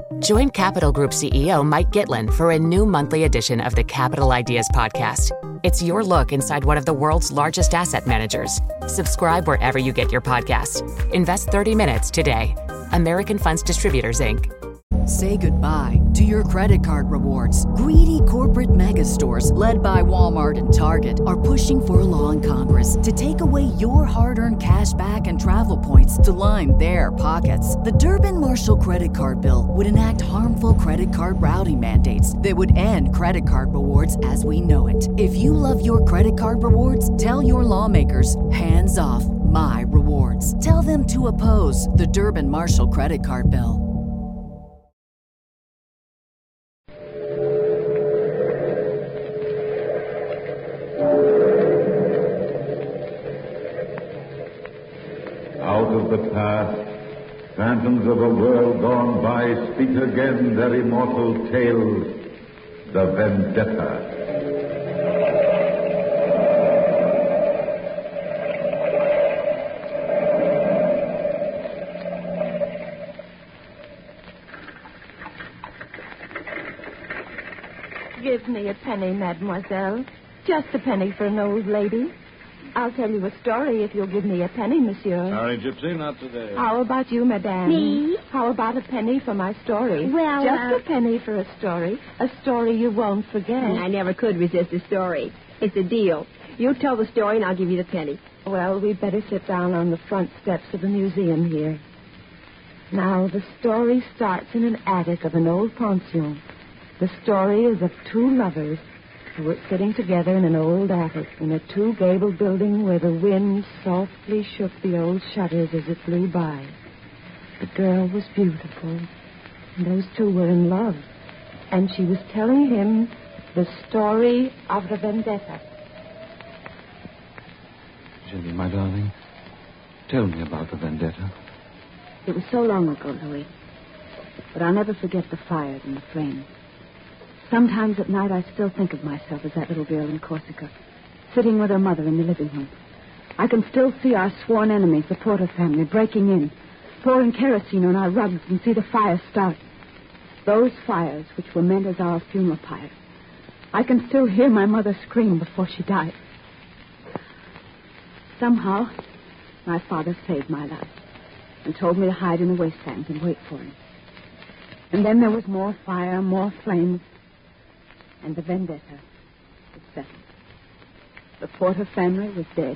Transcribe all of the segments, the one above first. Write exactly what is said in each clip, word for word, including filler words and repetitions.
Join Capital Group C E O Mike Gitlin for a new monthly edition of the Capital Ideas Podcast. It's your look inside one of the world's largest asset managers. Subscribe wherever you get your podcasts. Invest thirty minutes today. American Funds Distributors, Incorporated. Say goodbye to your credit card rewards. Greedy corporate mega stores, led by Walmart and Target, are pushing for a law in Congress to take away your hard-earned cash back and travel points to line their pockets. The Durbin-Marshall credit card bill would enact harmful credit card routing mandates that would end credit card rewards as we know it. If you love your credit card rewards, tell your lawmakers, hands off my rewards. Tell them to oppose the Durbin-Marshall credit card bill. Out of the past, phantoms of a world gone by speak again their immortal tales, the Vendetta. Give me a penny, mademoiselle. Just a penny for an old lady. I'll tell you a story if you'll give me a penny, monsieur. Sorry, Gypsy, not today. How about you, madame? Me? How about a penny for my story? Well, Just uh... a penny for a story. A story you won't forget. I never could resist a story. It's a deal. You tell the story and I'll give you the penny. Well, we'd better sit down on the front steps of the museum here. Now, the story starts in an attic of an old pension. The story is of two lovers who were sitting together in an old attic in a two-gabled building where the wind softly shook the old shutters as it blew by. The girl was beautiful, and those two were in love, and she was telling him the story of the vendetta. Jenny, my darling, tell me about the vendetta. It was so long ago, Louis, but I'll never forget the fires and the flames. Sometimes at night I still think of myself as that little girl in Corsica, sitting with her mother in the living room. I can still see our sworn enemies, the Porter family, breaking in, pouring kerosene on our rugs, and see the fire start. Those fires which were meant as our funeral pyre. I can still hear my mother scream before she died. Somehow, my father saved my life and told me to hide in the wastelands and wait for him. And then there was more fire, more flames, and the vendetta was settled. The Porter family was dead.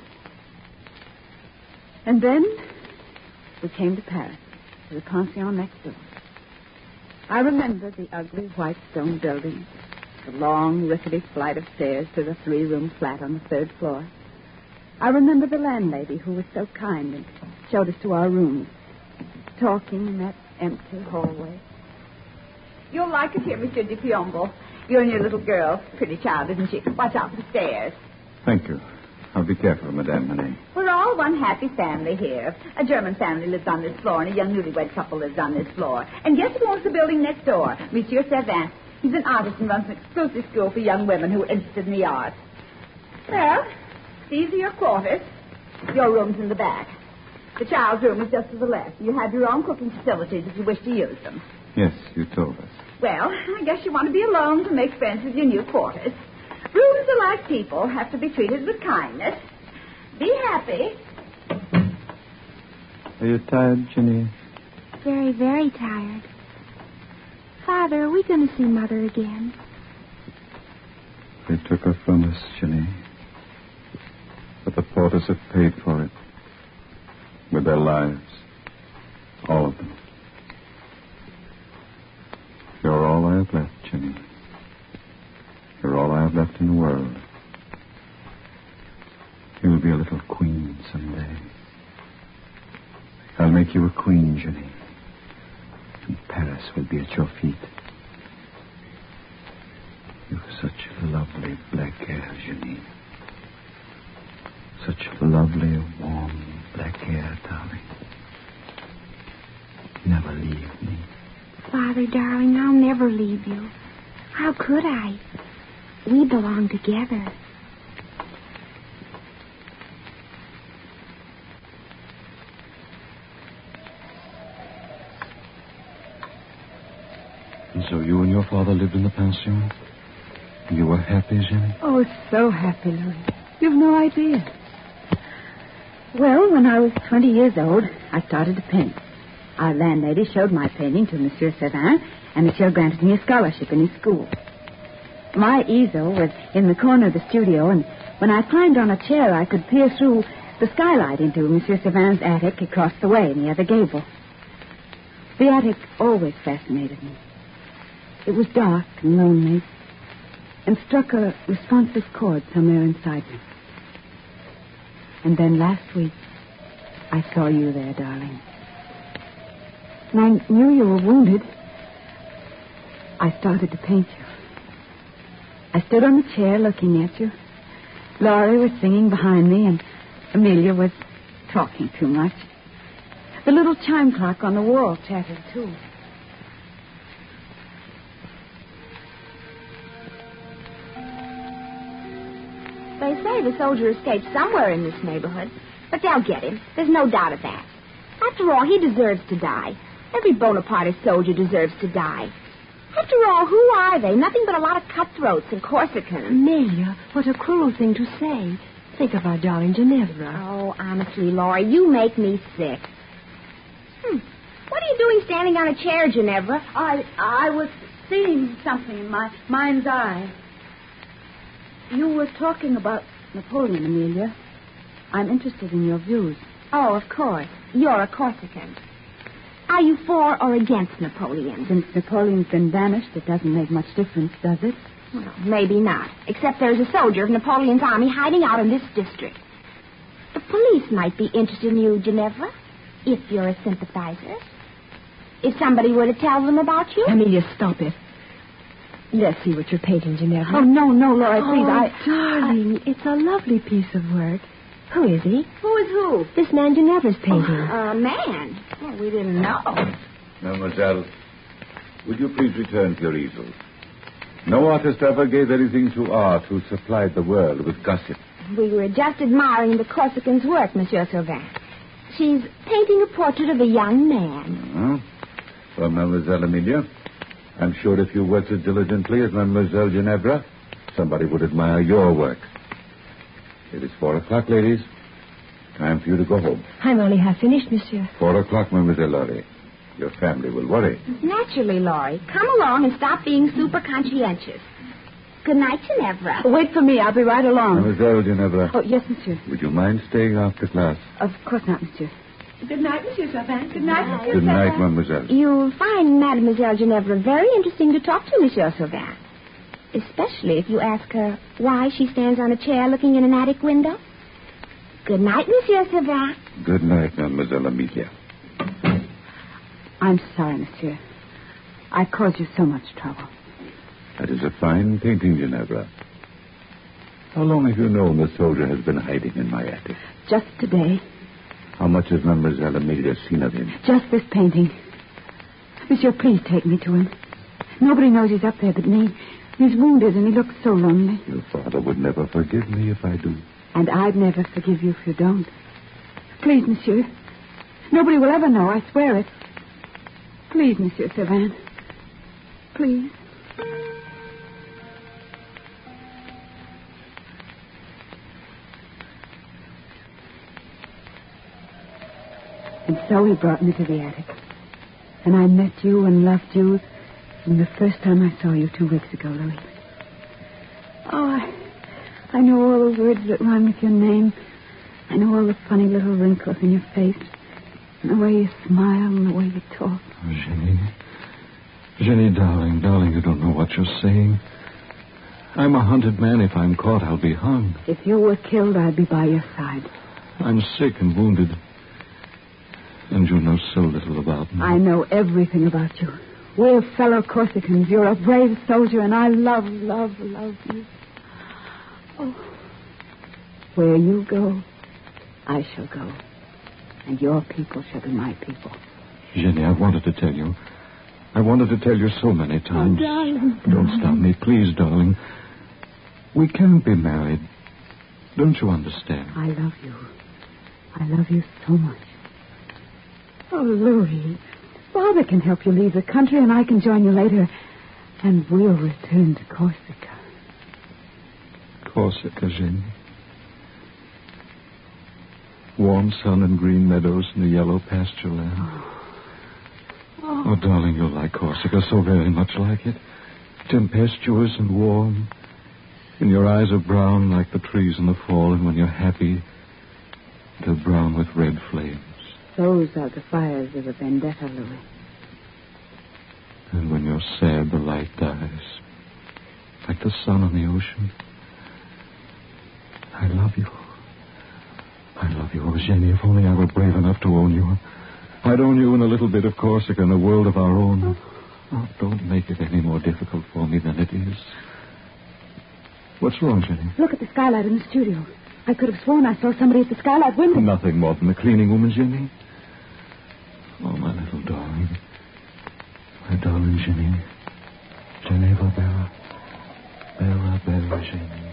And then we came to Paris, to the pension next door. I remember the ugly white stone building, the long, rickety flight of stairs to the three-room flat on the third floor. I remember the landlady who was so kind and showed us to our rooms, talking in that empty hallway. You'll like it here, Monsieur de Piombo. You and your little girl. Pretty child, isn't she? Watch out for the stairs. Thank you. I'll be careful, Madame Manet. We're all one happy family here. A German family lives on this floor, and a young newlywed couple lives on this floor. And guess who owns the building next door? Monsieur Savin. He's an artist and runs an exclusive school for young women who are interested in the arts. Well, these are your quarters. Your room's in the back. The child's room is just to the left. You have your own cooking facilities if you wish to use them. Yes, you told us. Well, I guess you want to be alone to make friends with your new quarters. Rooms are like people, have to be treated with kindness. Be happy. Are you tired, Jenny? Very, very tired. Father, are we going to see Mother again? They took her from us, Jenny. But the Porters have paid for it. With their lives. All of them. You're all I have left, Jenny. You're all I have left in the world. You'll be a little queen someday. I'll make you a queen, Jenny. And Paris will be at your feet. You've such lovely black hair, Jenny. Such lovely, warm black hair, darling. Never leave me. Father, darling, I'll never leave you. How could I? We belong together. And so you and your father lived in the pension? You were happy, Jenny? Oh, so happy, Louis. You've no idea. Well, when I was twenty years old, I started to paint. Our landlady showed my painting to Monsieur Servin, and Monsieur granted me a scholarship in his school. My easel was in the corner of the studio, and when I climbed on a chair, I could peer through the skylight into Monsieur Servin's attic across the way in the other gable. The attic always fascinated me. It was dark and lonely, and struck a responsive chord somewhere inside me. And then last week, I saw you there, darling. And I knew you were wounded. I started to paint you. I stood on the chair looking at you. Laurie was singing behind me, and Amelia was talking too much. The little chime clock on the wall chattered, too. They say the soldier escaped somewhere in this neighborhood, but they'll get him. There's no doubt of that. After all, he deserves to die. Every Bonapartist soldier deserves to die. After all, who are they? Nothing but a lot of cutthroats and Corsicans. Amelia, what a cruel thing to say. Think of our darling Ginevra. Oh, honestly, Laurie, you make me sick. Hmm. What are you doing standing on a chair, Ginevra? I I was seeing something in my mind's eye. You were talking about Napoleon, Amelia. I'm interested in your views. Oh, of course. You're a Corsican. Are you for or against Napoleon? Since Napoleon's been banished, it doesn't make much difference, does it? Well, maybe not. Except there's a soldier of Napoleon's army hiding out in this district. The police might be interested in you, Ginevra, if you're a sympathizer. If somebody were to tell them about you. Amelia, stop it. Let's see what you're painting, Ginevra. Oh, no, no, Laura, please. Oh, I, darling, I... it's a lovely piece of work. Who is he? Who is who? This man Ginevra's painting. A uh, man? Well, we didn't know. Mademoiselle, would you please return to your easel? No artist ever gave anything to art who supplied the world with gossip. We were just admiring the Corsican's work, Monsieur Sauvin. She's painting a portrait of a young man. Uh-huh. Well, Mademoiselle Amelia, I'm sure if you worked as diligently as Mademoiselle Ginevra, somebody would admire your work. It is four o'clock, ladies. Time for you to go home. I'm only half finished, monsieur. Four o'clock, Mademoiselle Laurie. Your family will worry. Naturally, Laurie. Come along and stop being super conscientious. Good night, Ginevra. Wait for me. I'll be right along. Mademoiselle Ginevra. Oh, yes, monsieur. Would you mind staying after class? Of course not, monsieur. Good night, Monsieur Sauvin. Good night, Monsieur Good night, Mademoiselle. You'll find Mademoiselle Ginevra very interesting to talk to, Monsieur Sauvin. Especially if you ask her why she stands on a chair looking in an attic window. Good night, Monsieur Sauvin. Good night, Mademoiselle Amelia. I'm sorry, monsieur. I caused you so much trouble. That is a fine painting, Ginevra. How long have you known the soldier has been hiding in my attic? Just today. How much has Mademoiselle Amelia seen of him? Just this painting. Monsieur, please take me to him. Nobody knows he's up there but me. He's wounded and he looks so lonely. Your father would never forgive me if I do. And I'd never forgive you if you don't. Please, monsieur. Nobody will ever know, I swear it. Please, Monsieur Sauvin. Please. And so he brought me to the attic. And I met you and loved you from the first time I saw you two weeks ago, Louis. Oh, I, I know all the words that rhyme with your name. I know all the funny little wrinkles in your face. And the way you smile and the way you talk. Oh, Jenny. Jenny, darling, darling, you don't know what you're saying. I'm a hunted man. If I'm caught, I'll be hung. If you were killed, I'd be by your side. I'm sick and wounded. And you know so little about me. I know everything about you. We're fellow Corsicans. You're a brave soldier, and I love, love, love you. Oh, where you go, I shall go. And your people shall be my people. Jenny, I wanted to tell you. I wanted to tell you so many times. Oh, darling. Don't stop me, please, darling. We can be married. Don't you understand? I love you. I love you so much. Oh, Louis, Father can help you leave the country, and I can join you later And we'll return to Corsica. Corsica, Jenny. Warm sun and green meadows and the yellow pasture land. Oh. Oh. Oh, darling, you'll like Corsica so very much like it. Tempestuous and warm. And your eyes are brown like the trees in the fall, and when you're happy, they're brown with red flames. Those are the fires of a vendetta, Louis. And when you're sad, the light dies. Like the sun on the ocean. I love you. I love you, oh, Jenny. If only I were brave enough to own you. I'd own you in a little bit of Corsica and a world of our own. Oh, don't make it any more difficult for me than it is. What's wrong, Jenny? Look at the skylight in the studio. I could have sworn I saw somebody at the skylight window. Nothing more than the cleaning woman, Jenny. Oh, my little darling. My darling Jenny. Geneva Bella. Bella, Bella, Jenny.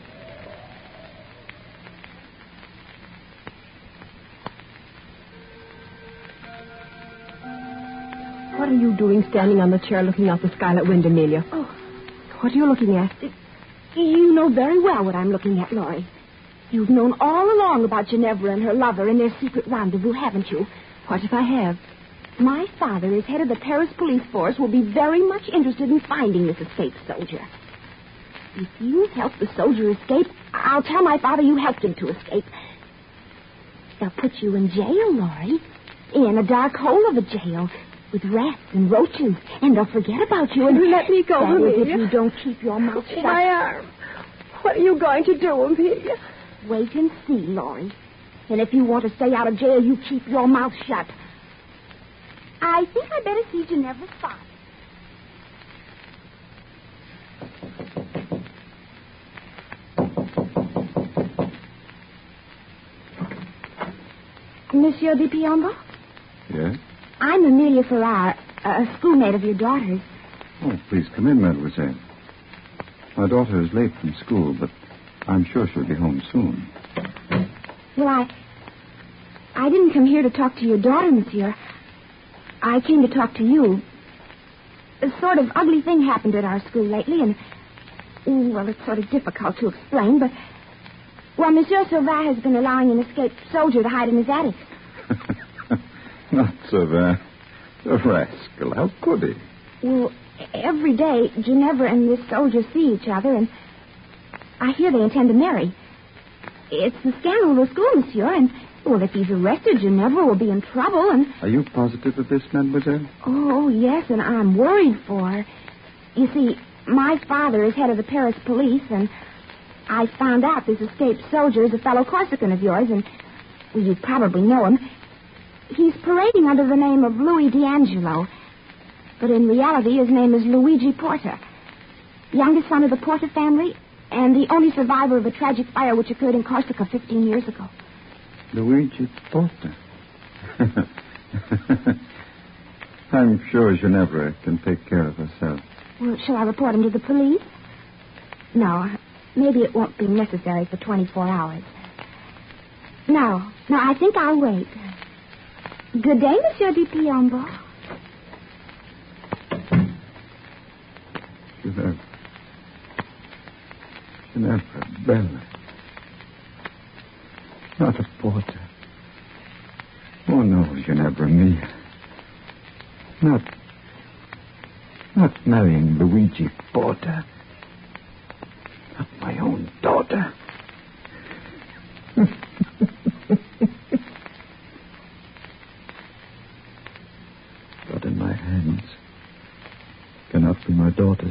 What are you doing standing on the chair looking out the skylight window, Amelia? Oh. What are you looking at? You know very well what I'm looking at, Laurie. You've known all along about Ginevra and her lover and their secret rendezvous, haven't you? What if I have? My father, as head of the Paris police force, will be very much interested in finding this escaped soldier. If you help the soldier escape, I'll tell my father you helped him to escape. They'll put you in jail, Laurie. In a dark hole of a jail with rats and roaches, and they'll forget about you. And let me go, that Amelia. is if you don't keep your mouth shut. My arm. What are you going to do, Amelia? Wait and see, Laurie. And if you want to stay out of jail, you keep your mouth shut. I think I better see Ginevra's father. Monsieur Di Piombo? Yes? I'm Amelia Farrar, a schoolmate of your daughter's. Oh, please come in, mademoiselle. My daughter is late from school, but I'm sure she'll be home soon. Well, I... I didn't come here to talk to your daughter, monsieur. I came to talk to you. A sort of ugly thing happened at our school lately, and... Well, it's sort of difficult to explain, but... Well, Monsieur Sauvin has been allowing an escaped soldier to hide in his attic. Not so bad. The rascal. How could he? Well, every day, Ginevra and this soldier see each other, and I hear they intend to marry. It's the scandal of the school, monsieur, and, well, if he's arrested, Ginevra will be in trouble, and... Are you positive of this, mademoiselle? Oh, yes, and I'm worried for her. You see, my father is head of the Paris police, and I found out this escaped soldier is a fellow Corsican of yours, and, well, you probably know him. He's parading under the name of Louis D'Angelo, but in reality his name is Luigi Porta, youngest son of the Porta family and the only survivor of a tragic fire which occurred in Corsica fifteen years ago. Luigi Porta. I'm sure Ginevra can take care of herself. Well, shall I report him to the police? No, maybe it won't be necessary for twenty-four hours. No, no, I think I'll wait. Good day, Monsieur Di Piombo. Ginevra. Ginevra, Bella. Not a Porta. Oh, no, Ginevra, me. Not... Not marrying Luigi Porta. Not my own daughter. But in my hands cannot be my daughter's.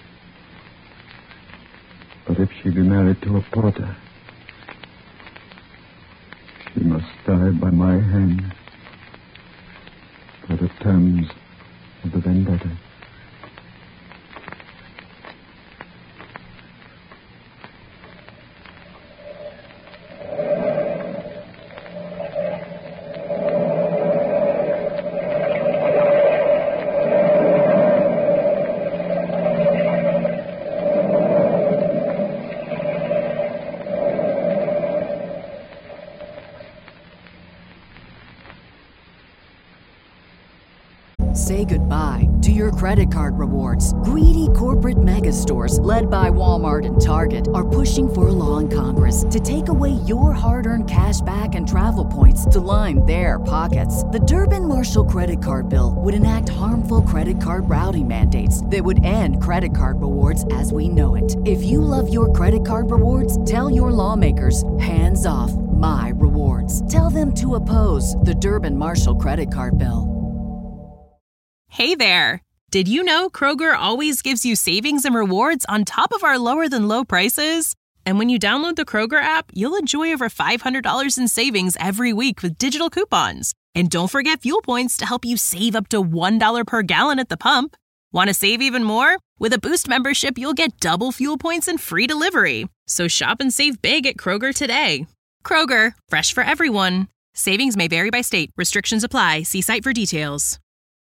But if she be married to a Porta, she must die by my hand by the terms of the vendetta. Say goodbye to your credit card rewards. Greedy corporate mega stores, led by Walmart and Target, are pushing for a law in Congress to take away your hard-earned cash back and travel points to line their pockets. The Durbin-Marshall credit card bill would enact harmful credit card routing mandates that would end credit card rewards as we know it. If you love your credit card rewards, tell your lawmakers, hands off my rewards. Tell them to oppose the Durbin-Marshall credit card bill. Hey there! Did you know Kroger always gives you savings and rewards on top of our lower-than-low prices? And when you download the Kroger app, you'll enjoy over five hundred dollars in savings every week with digital coupons. And don't forget fuel points to help you save up to one dollar per gallon at the pump. Want to save even more? With a Boost membership, you'll get double fuel points and free delivery. So shop and save big at Kroger today. Kroger, fresh for everyone. Savings may vary by state. Restrictions apply. See site for details.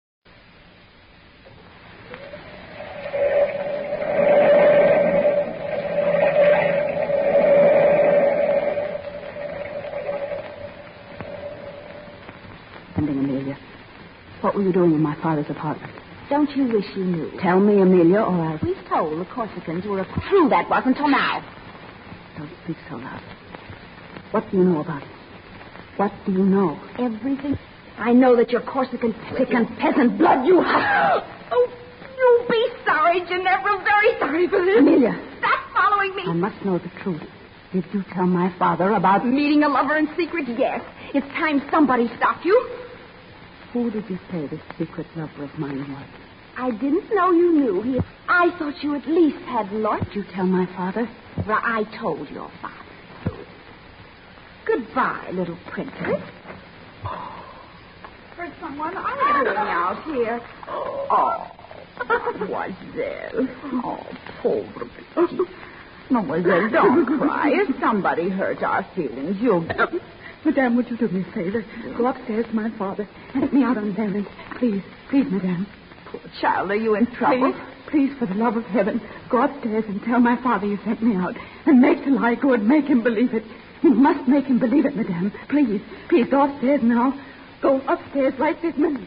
Ending, Amelia. What were you doing in my father's apartment? Don't you wish you knew? Tell me, Amelia, or I... We told the Corsicans were a crew that wasn't till now. Don't speak so loud. What do you know about it? What do you know? Everything. I know that you're Corsican sick and peasant blood you have. Oh, you'll be sorry, Ginevra. Very sorry for this. Amelia. Stop following me. I must know the truth. Did you tell my father about... Meeting a lover in secret? Yes. It's time somebody stopped you. Who did you say this secret lover of mine was? I didn't know you knew. He... I thought you at least had lost. Did you tell my father? Well, I told your father. Goodbye, little princess. For someone I'm doing out here. Oh, mademoiselle. Oh, pauvre petite. Mademoiselle, don't cry. If somebody hurt our feelings, you'll... Madame, would you do me a favor? Go upstairs to my father and let me out on errands. Please, please, Madame. Poor child, are you in trouble? Please, please, for the love of heaven, go upstairs and tell my father you sent me out. And make the lie good. Make him believe it. You must make him believe it, Madame. Please, please, go upstairs now. Go upstairs right this minute.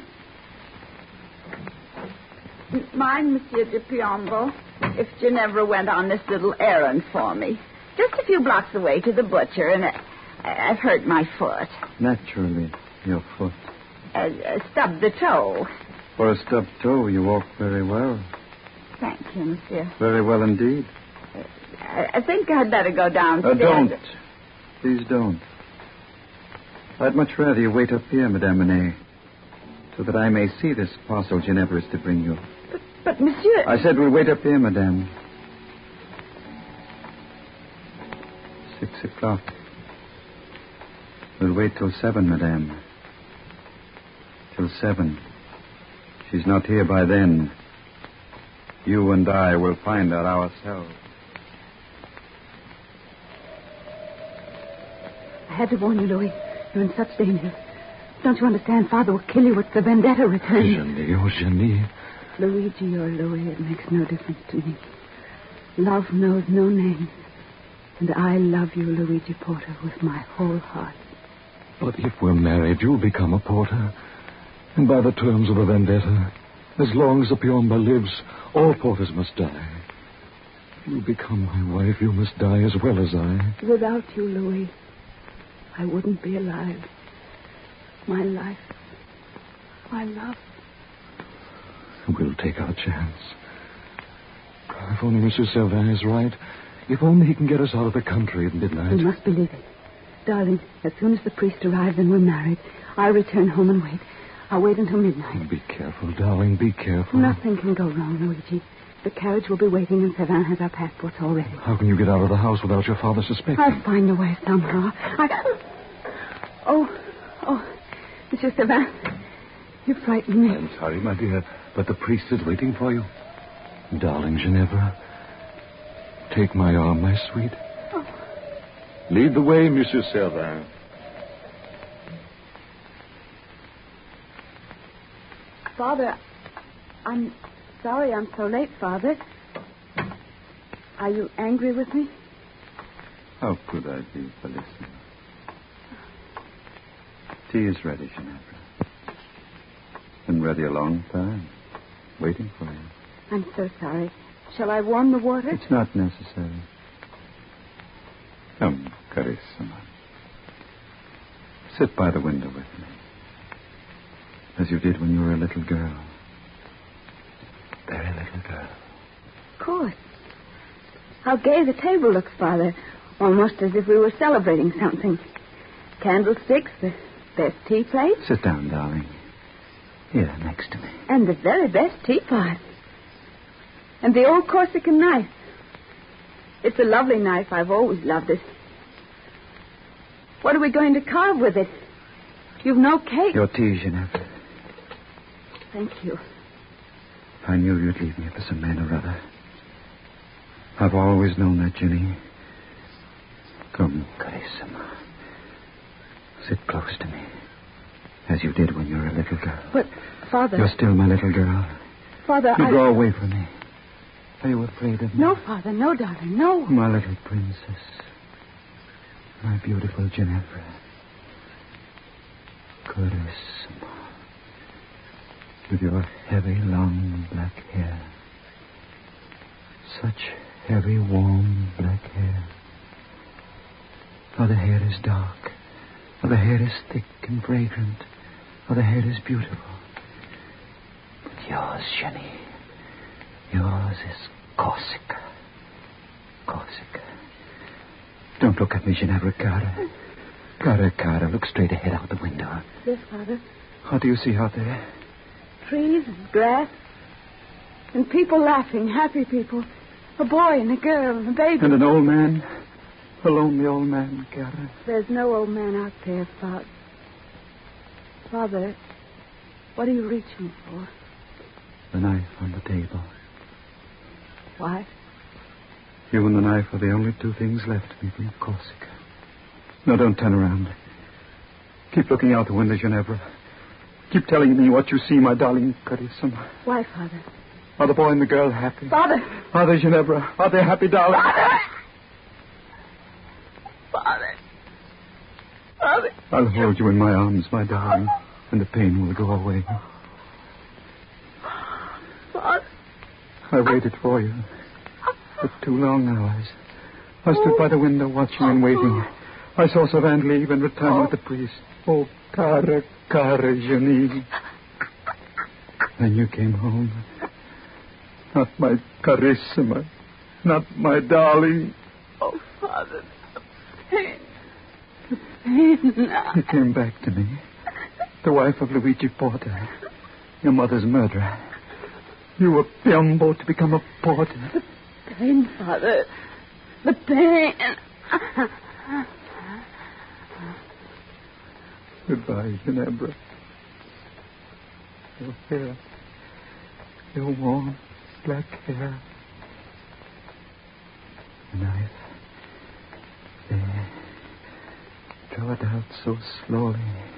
Mind, Monsieur de Piombo, if Ginevra went on this little errand for me. Just a few blocks away to the butcher, and I, I've hurt my foot. Naturally, your foot. Uh, uh, stubbed the toe. For a stubbed toe, you walk very well. Thank you, Monsieur. Very well indeed. Uh, I, I think I'd better go downstairs. Uh, don't. Please don't. I'd much rather you wait up here, Madame Monet, so that I may see this parcel Ginevra is to bring you. But, but Monsieur... I said we'll wait up here, Madame. Six o'clock. We'll wait till seven, Madame. Till seven. She's not here by then. You and I will find her ourselves. I had to warn you, Louis. You're in such danger. Don't you understand? Father will kill you if the vendetta returns. Jenny, oh, Jenny. Luigi or Louis, it makes no difference to me. Love knows no name. And I love you, Luigi Porter, with my whole heart. But if we're married, you'll become a porter. And by the terms of the vendetta, as long as the Piombo lives, all porters must die. You become my wife, you must die as well as I. Without you, Louis, I wouldn't be alive. My life, my love. We'll take our chance. If only Monsieur Servin is right. If only he can get us out of the country at midnight. You must believe it. Darling, as soon as the priest arrives and we're married, I'll return home and wait. I'll wait until midnight. Be careful, darling, be careful. Nothing can go wrong, Luigi. The carriage will be waiting and Servin has our passports already. How can you get out of the house without your father suspecting? I'll find a way somehow. I... Oh, oh, Monsieur Servin, you frightened me. I'm sorry, my dear, but the priest is waiting for you. Darling Ginevra, take my arm, my sweet. Oh. Lead the way, Monsieur Servin. Father, I'm sorry I'm so late, Father. Are you angry with me? How could I be, Felicity? Tea is ready, Ginevra. Been ready a long time. waiting for you. I'm so sorry. Shall I warm the water? It's not necessary. Come, Carissima. Sit by the window with me. As you did when you were a little girl. Very little girl. Of course. How gay the table looks, Father. Almost as if we were celebrating something. Candlesticks, the best tea plate. Sit down, darling. Here, next to me. And the very best teapot. And the old Corsican knife. It's a lovely knife. I've always loved it. What are we going to carve with it? You've no cake. Your tea, Ginevra. Thank you. I knew you'd leave me for some man or other. I've always known that, Jenny. Come, Carissima. Sit close to me. As you did when you were a little girl. But, Father... You're still my little girl. Father, you I... draw away from me. Are you afraid of me? No, Father. No, darling. No. My little princess. My beautiful Ginevra. Carissima. With your heavy, long black hair. Such heavy, warm black hair. Oh, the hair is dark. Oh, the hair is thick and fragrant. Oh, the hair is beautiful. But yours, Jenny, yours is Corsica. Corsica. Don't look at me, Ginevra, cara. Cara, cara, look straight ahead out the window. Yes, Father. What do you see out there? Trees and grass. And people laughing, happy people. A boy and a girl and a baby. And an old man. A lonely old man, Cara. There's no old man out there, Father. Father, what are you reaching for? The knife on the table. Why? You and the knife are the only two things left me from Corsica. No, don't turn around. Keep looking out the window, Ginevra. Keep telling me what you see, my darling Carissima. Why, Father? Are the boy and the girl happy? Father! Are they, Ginevra? Are they happy, darling? Father! Father! Father! I'll hold you in my arms, my darling, and the pain will go away. Father! I waited for you for two long hours. I stood by the window watching and waiting. I saw Savant leave and return with the priest. Oh, cara, cara, Jenny. Then you came home. Not my Carissima. Not my darling. Oh, Father, the pain. The pain. You came back to me. The wife of Luigi Porta. Your mother's murderer. You were Piombo to become a porter. The pain, Father. The pain. Goodbye, Ginevra. Your hair. Your warm black hair. The knife. There. Draw it out so slowly.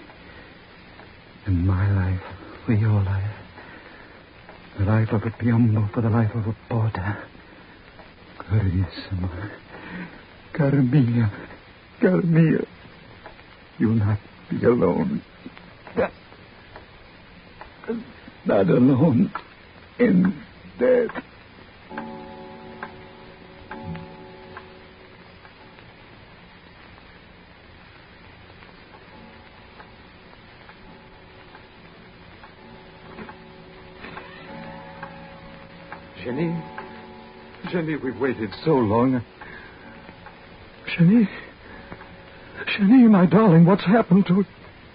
And my life for your life. The life of a Piombo for the life of a porter. Carissima. Cara mia. Cara mia. You'll not be alone. Not alone in death. Jenny? Jenny, we've waited so long. Jenny? Jenny, my darling, what's happened to...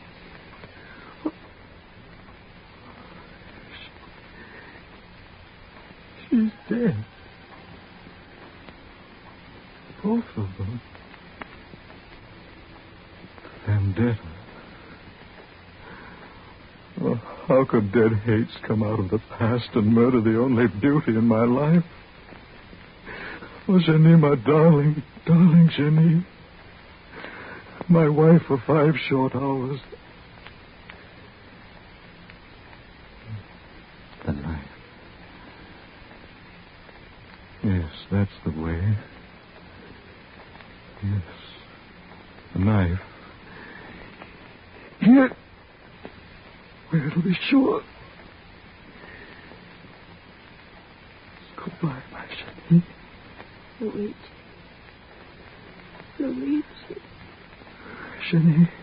She's dead. Both of them. Vendetta. Oh, how could dead hates come out of the past and murder the only beauty in my life? Oh, Jenny, my darling, darling Jenny. My wife for five short hours. The knife. Yes, that's the way. Yes. The knife. Here. Where to be sure. Goodbye, my Jenny. Luigi. Luigi. Jenny,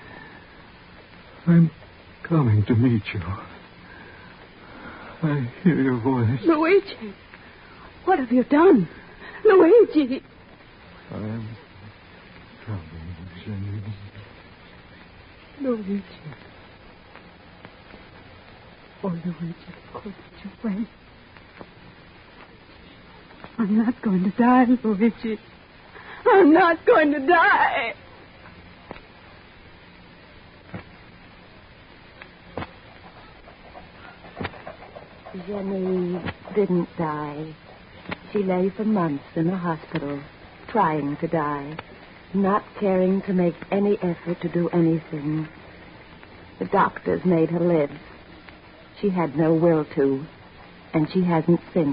I'm coming to meet you. I hear your voice. Luigi. What have you done? Luigi. I'm coming, Jenny. Luigi. Oh, Luigi, couldn't you wait? I'm not going to die, Luigi. I'm not going to die. Jenny didn't die. She lay for months in a hospital, trying to die, not caring to make any effort to do anything. The doctors made her live. She had no will to, and she hasn't since.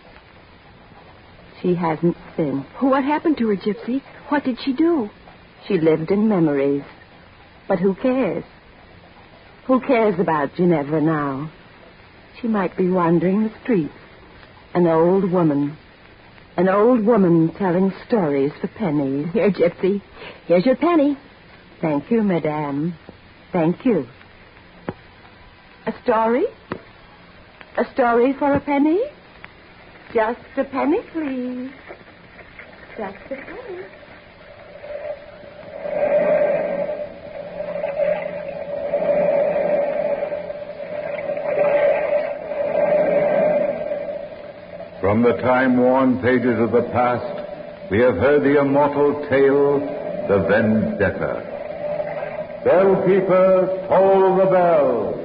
She hasn't since. What happened to her, Gypsy? What did she do? She lived in memories. But who cares? Who cares about Ginevra now? She might be wandering the streets, an old woman. An old woman telling stories for pennies. Here, Gypsy. Here's your penny. Thank you, madame. Thank you. A story? A story for a penny? Just a penny, please. Just a penny. From the time-worn pages of the past, we have heard the immortal tale, The Vendetta. Bell keepers, toll the bell.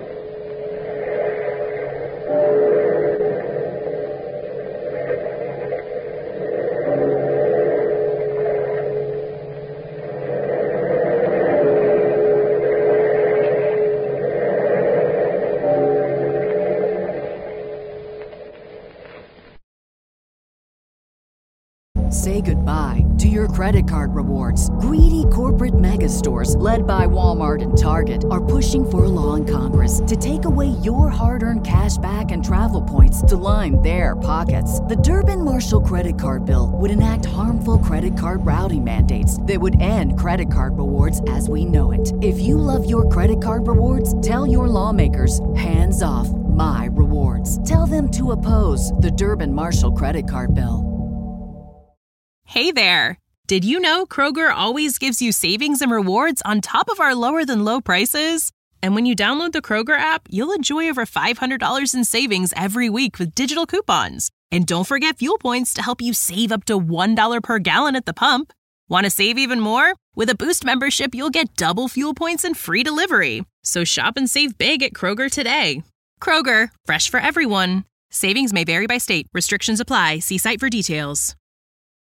Say goodbye to your credit card rewards. Greedy corporate mega stores, led by Walmart and Target, are pushing for a law in Congress to take away your hard-earned cash back and travel points to line their pockets. The Durbin-Marshall credit card bill would enact harmful credit card routing mandates that would end credit card rewards as we know it. If you love your credit card rewards, tell your lawmakers, hands off my rewards. Tell them to oppose the Durbin-Marshall credit card bill. Hey there! Did you know Kroger always gives you savings and rewards on top of our lower-than-low prices? And when you download the Kroger app, you'll enjoy over five hundred dollars in savings every week with digital coupons. And don't forget fuel points to help you save up to one dollar per gallon at the pump. Want to save even more? With a Boost membership, you'll get double fuel points and free delivery. So shop and save big at Kroger today. Kroger, fresh for everyone. Savings may vary by state. Restrictions apply. See site for details.